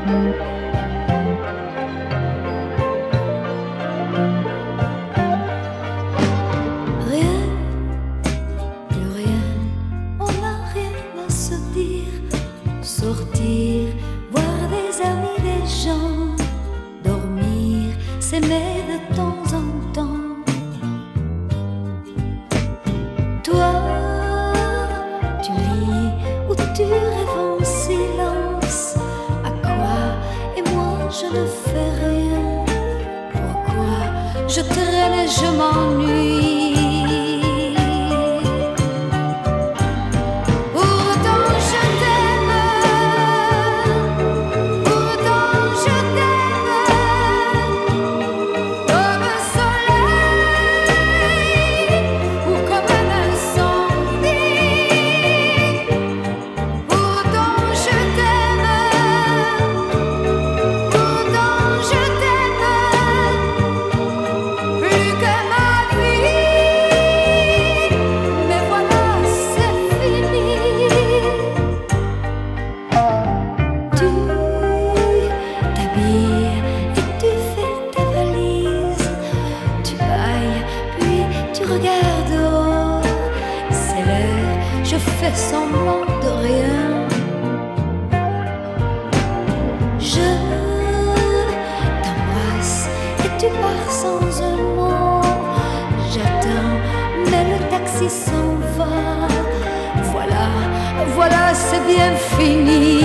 Rien, plus rien, on n'a rien à se dire. Sortir, voir des amis, des gens, dormir, s'aimer de temps en temps. Toi, tu lis ou tu rêves en silence. À quoi? Et moi je ne fais rien. Pourquoi je traîne et je m'ennuie? Pourtant je t'aime, pourtant je t'aime, comme un soleil ou comme un incendie. Pourtant je t'aime, pourtant je t'aime, plus que ma vie. Mais voilà, c'est fini. Tu t'habilles et tu fais ta valise. Tu bailles, puis tu regardes dehors. C'est l'heure, je fais semblant de rien. Je t'embrasse et tu pars sans un mot. J'attends, mais le taxi s'en va. Voilà, voilà, c'est bien fini.